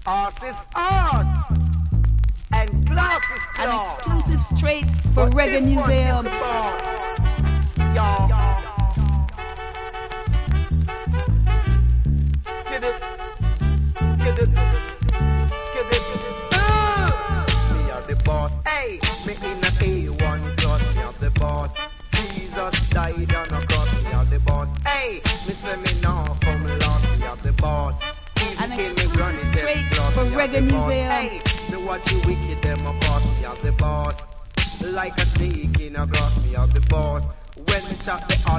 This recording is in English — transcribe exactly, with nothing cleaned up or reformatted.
Us is us. And class is class. An exclusive straight for but Reggae Museum. Y'all. Skid it. Skid it. Skid it. Uh. Me are the boss. Hey, me in a A one class. Me are the boss. Jesus died on a cross. Me are the boss. Hey, me say me now come last. Me are the boss. An exclusive straight for Reggae Museum. Hey, me watch you wicked them across. Me are the boss. Like a snake in a grass. Me are the boss. When me chat the